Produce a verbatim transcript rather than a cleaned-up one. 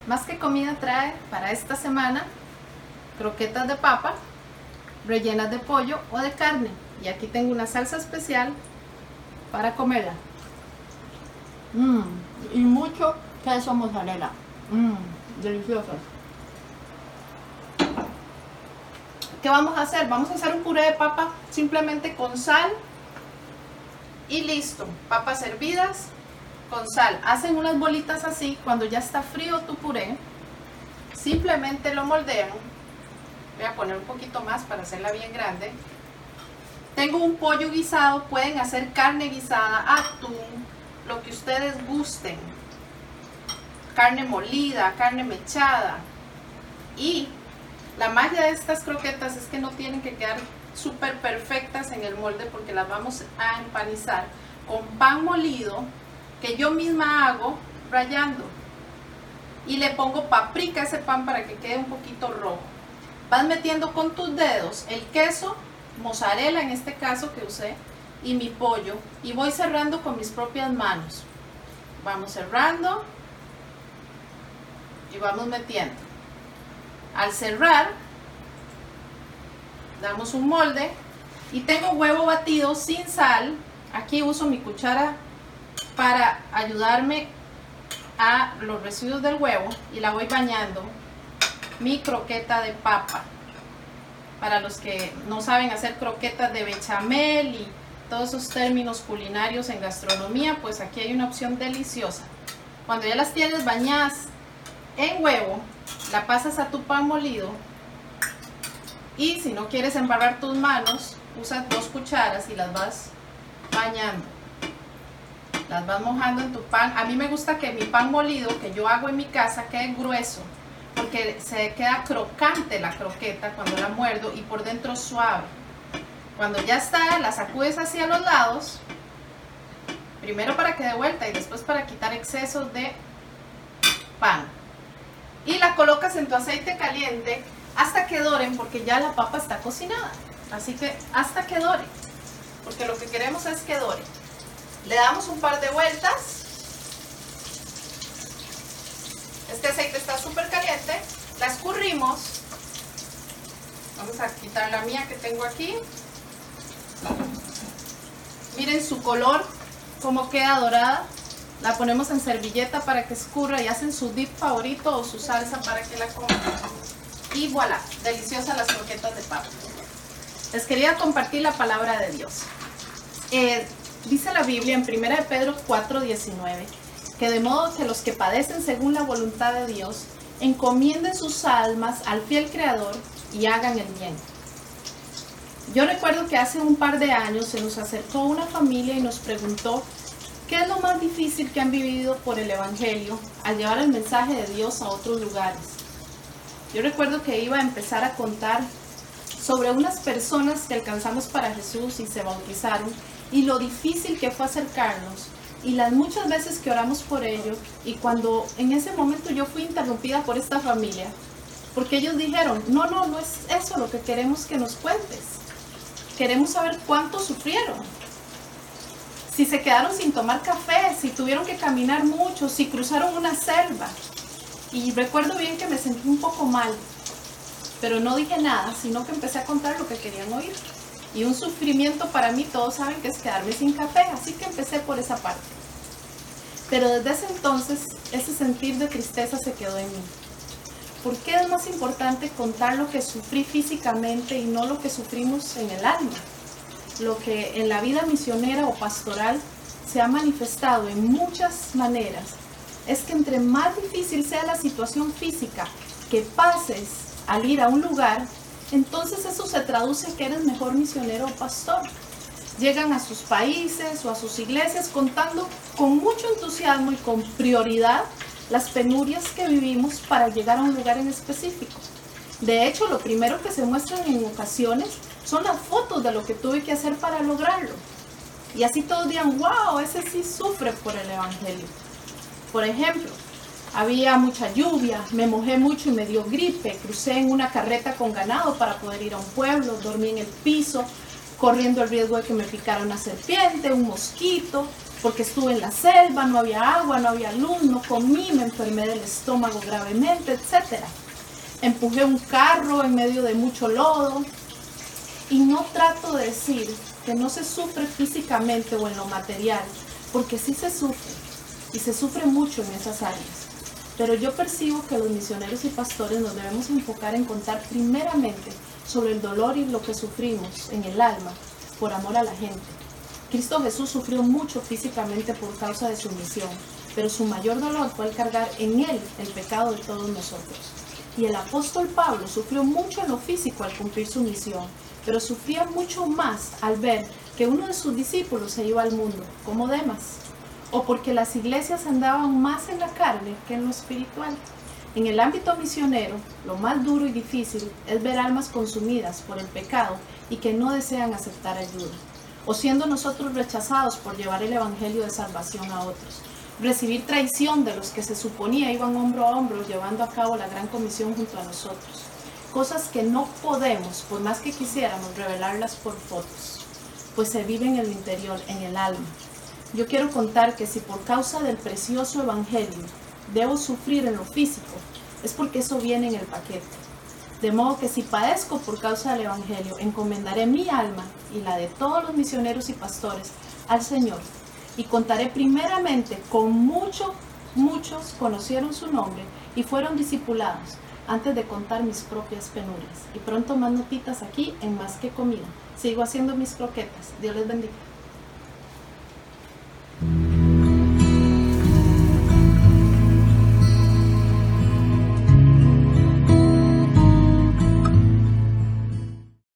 Más que comida trae para esta semana croquetas de papa rellenas de pollo o de carne. Y aquí tengo una salsa especial para comerla. Mmm, y mucho queso mozzarella. Mmm, deliciosas. ¿Qué vamos a hacer? Vamos a hacer un puré de papa simplemente con sal y listo. Papas hervidas con sal. Hacen unas bolitas así. Cuando ya está frío tu puré, simplemente lo moldean. Voy a poner un poquito más para hacerla bien grande. Tengo un pollo guisado, pueden hacer carne guisada, atún, lo que ustedes gusten. Carne molida, carne mechada. Y la magia de estas croquetas es que no tienen que quedar súper perfectas en el molde porque las vamos a empanizar con pan molido que yo misma hago rallando. Y le pongo paprika a ese pan para que quede un poquito rojo. Vas metiendo con tus dedos el queso, mozzarella en este caso que usé, y mi pollo, y voy cerrando con mis propias manos. Vamos cerrando y vamos metiendo. Al cerrar, damos un molde y tengo huevo batido sin sal. Aquí uso mi cuchara para ayudarme a los residuos del huevo y la voy bañando. Mi croqueta de papa. Para los que no saben hacer croquetas de bechamel y todos esos términos culinarios en gastronomía, pues aquí hay una opción deliciosa. Cuando ya las tienes bañadas en huevo, la pasas a tu pan molido y si no quieres embarrar tus manos, usas dos cucharas y las vas bañando. Las vas mojando en tu pan. A mí me gusta que mi pan molido que yo hago en mi casa quede grueso, porque se queda crocante la croqueta cuando la muerdo y por dentro suave. Cuando ya está, la sacudes hacia los lados, primero para que dé vuelta y después para quitar excesos de pan. Y la colocas en tu aceite caliente hasta que doren, porque ya la papa está cocinada. Así que hasta que dore, porque lo que queremos es que dore. Le damos un par de vueltas. Este aceite está súper caliente. La escurrimos. Vamos a quitar la mía que tengo aquí. Miren su color, cómo queda dorada. La ponemos en servilleta para que escurra y hacen su dip favorito o su salsa para que la coman. Y voilà, deliciosas las croquetas de papa. Les quería compartir la palabra de Dios. Eh, dice la Biblia en primera de Pedro cuatro diecinueve. Que de modo que los que padecen según la voluntad de Dios, encomienden sus almas al fiel Creador y hagan el bien. Yo recuerdo que hace un par de años se nos acercó una familia y nos preguntó qué es lo más difícil que han vivido por el Evangelio al llevar el mensaje de Dios a otros lugares. Yo recuerdo que iba a empezar a contar sobre unas personas que alcanzamos para Jesús y se bautizaron y lo difícil que fue acercarnos. Y las muchas veces que oramos por ellos, y cuando en ese momento yo fui interrumpida por esta familia, porque ellos dijeron, no, no, no es eso lo que queremos que nos cuentes. Queremos saber cuánto sufrieron. Si se quedaron sin tomar café, si tuvieron que caminar mucho, si cruzaron una selva. Y recuerdo bien que me sentí un poco mal, pero no dije nada, sino que empecé a contar lo que querían oír. Y un sufrimiento para mí, todos saben que es quedarme sin café, así que empecé por esa parte. Pero desde ese entonces, ese sentir de tristeza se quedó en mí. ¿Por qué es más importante contar lo que sufrí físicamente y no lo que sufrimos en el alma? Lo que en la vida misionera o pastoral se ha manifestado en muchas maneras es que entre más difícil sea la situación física que pases al ir a un lugar, entonces eso se traduce que eres mejor misionero o pastor. Llegan a sus países o a sus iglesias contando con mucho entusiasmo y con prioridad las penurias que vivimos para llegar a un lugar en específico. De hecho, lo primero que se muestran en ocasiones son las fotos de lo que tuve que hacer para lograrlo. Y así todos dirán, wow, ese sí sufre por el Evangelio. Por ejemplo, había mucha lluvia, me mojé mucho y me dio gripe, crucé en una carreta con ganado para poder ir a un pueblo, dormí en el piso, corriendo el riesgo de que me picara una serpiente, un mosquito, porque estuve en la selva, no había agua, no había luz, no comí, me enfermé del estómago gravemente, etcétera. Empujé un carro en medio de mucho lodo. Y no trato de decir que no se sufre físicamente o en lo material, porque sí se sufre, y se sufre mucho en esas áreas. Pero yo percibo que los misioneros y pastores nos debemos enfocar en contar primeramente sobre el dolor y lo que sufrimos en el alma por amor a la gente. Cristo Jesús sufrió mucho físicamente por causa de su misión, pero su mayor dolor fue al cargar en él el pecado de todos nosotros. Y el apóstol Pablo sufrió mucho en lo físico al cumplir su misión, pero sufría mucho más al ver que uno de sus discípulos se iba al mundo, como Demas, o porque las iglesias andaban más en la carne que en lo espiritual. En el ámbito misionero, lo más duro y difícil es ver almas consumidas por el pecado y que no desean aceptar ayuda, o siendo nosotros rechazados por llevar el evangelio de salvación a otros. Recibir traición de los que se suponía iban hombro a hombro llevando a cabo la gran comisión junto a nosotros. Cosas que no podemos, por más que quisiéramos, revelarlas por fotos, pues se vive en el interior, en el alma. Yo quiero contar que si por causa del precioso evangelio debo sufrir en lo físico, es porque eso viene en el paquete. De modo que si padezco por causa del evangelio, encomendaré mi alma y la de todos los misioneros y pastores al Señor, y contaré primeramente con mucho, muchos conocieron su nombre y fueron discipulados, antes de contar mis propias penurias. Y pronto más notitas aquí en Más que Comida. Sigo haciendo mis croquetas. Dios les bendiga.